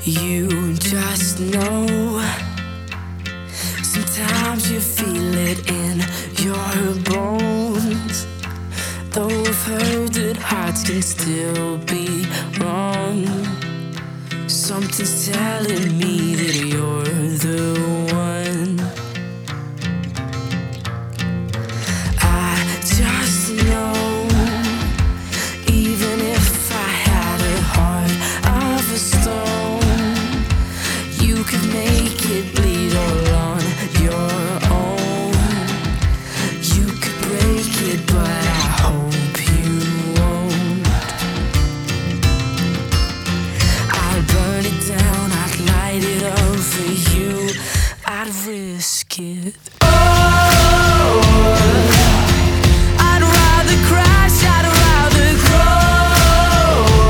You just know. Sometimes you feel it in your bones. Though I've heard that hearts can still be wrong, something's telling me that you're the one. I just know, even if I had a heart of a stone, you could make it bleed all on your own. You could break it, but I hope you won't. I'd burn it down, I'd light it up for you, I'd risk it.